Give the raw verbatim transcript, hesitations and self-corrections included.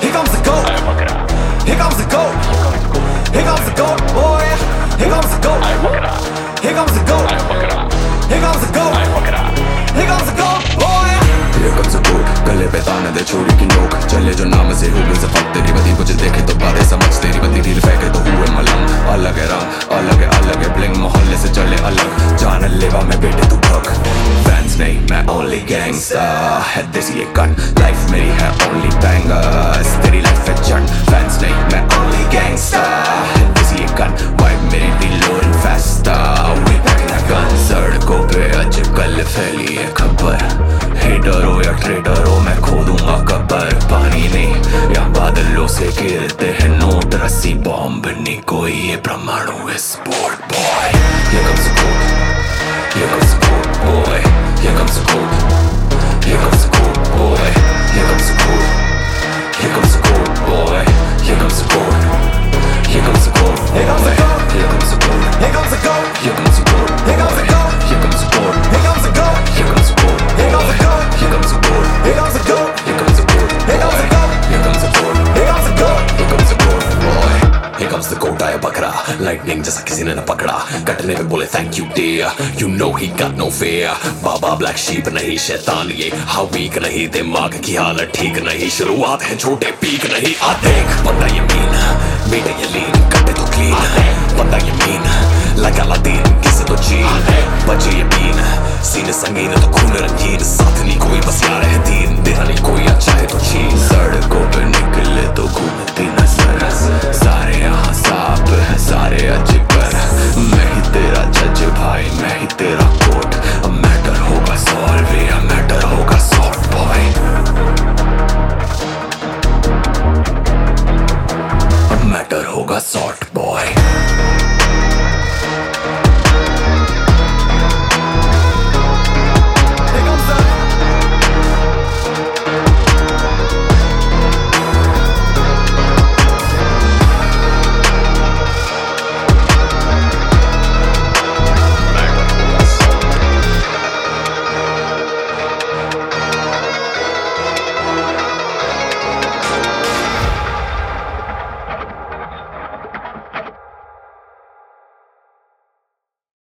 Here comes the goat. Here comes the goat. Here comes the goat, boy. Here comes the goat. Here comes the goat. Here comes the goat. Here comes the goat, boy. Here comes the goat. गले पे ताने दे छोरी की नोक, चले जो नाम से हो गई सफक तेरी बदी, कुछ देखे तो बातें समझ तेरी बदी, ढील फेंके तो हुए मलंग। अलग है रंग, अलग है अलग है ब्लिंग, मोहल्ले से चले अलग, जान लेवा में बेटे तू भग। फैंस नहीं मैं ओनली गैंगस्टर, है देसी ये गन, लाइफ मेरी है ओनली बैंगर्स, तेरी लाइफ है जन। फैंस नहीं मैं ओनली गैंगस्टर, है देसी ये गन, वाइब मेरी reloading faster, we packing that gun. सड़कों पे आजकल फैली है खबर, हेटर हो या ट्रेडर हो मैं खो दूंगा कबर। पानी नहीं या बादलों से गिरते हैं नोट, रस्सी बॉम्ब नहीं कोई ये परमाणु है sport boy. Here comes the goat, here comes the goat boy, here comes the goat, here comes the goat boy, here comes the goat, here comes the goat boy, here comes the goat, here comes the goat boy, Here comes the goat. here comes the goat, Here comes the goat. here comes the goat, Here comes the goat. here comes the goat, Here comes the goat. here comes the goat, Here comes the goat. here comes the goat, Here comes the goat. here comes the goat, Here comes the goat. here comes the goat, Here comes the goat. here comes the goat boy, here comes the goat आया बकरा, lightning जैसा किसी ने न पकड़ा, कटने पे बोले thank you dear, you know he got no fear। Baba black sheep नहीं शैतान ये, हाँ weak नहीं, दिमाग की हालत ठीक नहीं, शुरुआत है छोटे पीक नहीं। आ देख बंदा ये मीन, मीठे ये लीन, कटे तो clean, बंदा ये मीन, लगा लादीन किसे तो चीन, बचे ये बीन, सीने संगीन तो खून रंगीन, साथ नहीं कोई बस यार है दीन, देना नहीं कोई अच्छा है तो छीन। सड़क